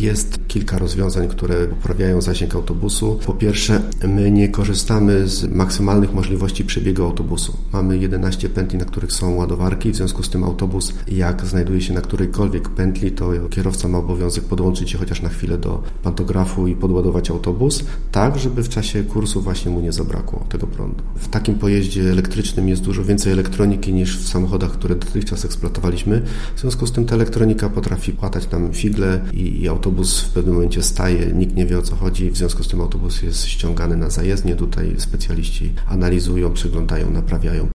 Jest kilka rozwiązań, które poprawiają zasięg autobusu. Po pierwsze, my nie korzystamy z maksymalnych możliwości przebiegu autobusu. Mamy 11 pętli, na których są ładowarki, w związku z tym autobus, jak znajduje się na którejkolwiek pętli, to kierowca ma obowiązek podłączyć się chociaż na chwilę do pantografu i podładować autobus, tak żeby w czasie kursu właśnie mu nie zabrakło tego prądu. W takim pojeździe elektrycznym jest dużo więcej elektroniki niż w samochodach, które dotychczas eksploatowaliśmy. W związku z tym ta elektronika potrafi płatać nam figle i autobus w pewnym momencie staje, nikt nie wie, o co chodzi, w związku z tym autobus jest ściągany na zajezdnię. Tutaj specjaliści analizują, przyglądają, naprawiają.